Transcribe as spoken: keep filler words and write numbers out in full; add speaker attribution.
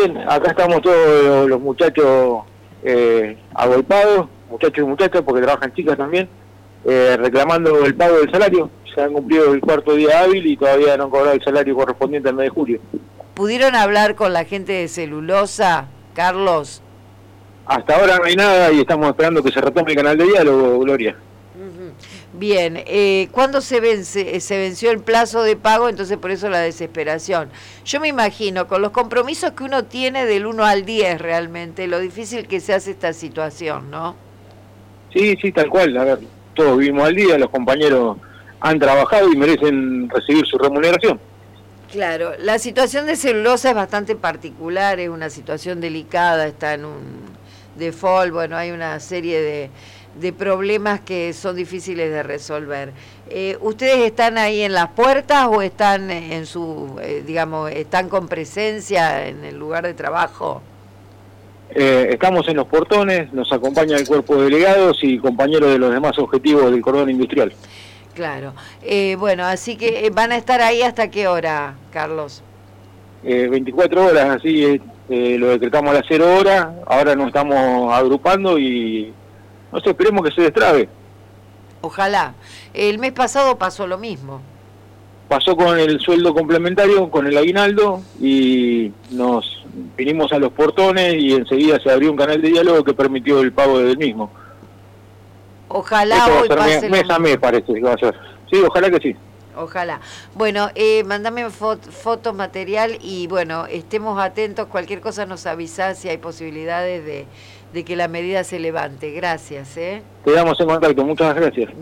Speaker 1: Bien, acá estamos todos los, los muchachos eh, agolpados, muchachos y muchachas, porque trabajan chicas también, eh, reclamando el pago del salario. Se han cumplido el cuarto día hábil y todavía no han cobrado el salario correspondiente al mes de julio.
Speaker 2: ¿Pudieron hablar con la gente de Celulosa, Carlos?
Speaker 1: Hasta ahora no hay nada y estamos esperando que se retome el canal de diálogo, Gloria.
Speaker 2: Bien, eh, ¿cuándo se vence, se venció el plazo de pago? Entonces por eso la desesperación. Yo me imagino, con los compromisos que uno tiene del uno al diez realmente, lo difícil que se hace esta situación, ¿no?
Speaker 1: Sí, sí, tal cual. A ver, todos vivimos al día, los compañeros han trabajado y merecen recibir su remuneración.
Speaker 2: Claro, la situación de Celulosa es bastante particular, es una situación delicada, está en un default, bueno, hay una serie de... de problemas que son difíciles de resolver. Eh, ¿Ustedes están ahí en las puertas o están en su, eh, digamos, están con presencia en el lugar de trabajo?
Speaker 1: Eh, estamos en los portones, nos acompaña el cuerpo de delegados y compañeros de los demás objetivos del cordón industrial.
Speaker 2: Claro. Eh, bueno, así que van a estar ahí hasta qué hora, Carlos?
Speaker 1: Eh, veinticuatro horas, así eh, lo decretamos a las cero horas, ahora nos estamos agrupando y no sé, esperemos que se destrabe.
Speaker 2: Ojalá. El mes pasado pasó lo mismo.
Speaker 1: Pasó con el sueldo complementario, con el aguinaldo, y nos vinimos a los portones y enseguida se abrió un canal de diálogo que permitió el pago del mismo.
Speaker 2: Ojalá
Speaker 1: Esto
Speaker 2: hoy
Speaker 1: va a
Speaker 2: pase
Speaker 1: ser mes, mes a mes, parece que va a ser. Sí, ojalá que sí.
Speaker 2: Ojalá. Bueno, eh, mandame fot fotos, material y bueno, estemos atentos. Cualquier cosa nos avisás si hay posibilidades de, de que la medida se levante. Gracias. ¿eh?
Speaker 1: Quedamos en contacto. Muchas gracias.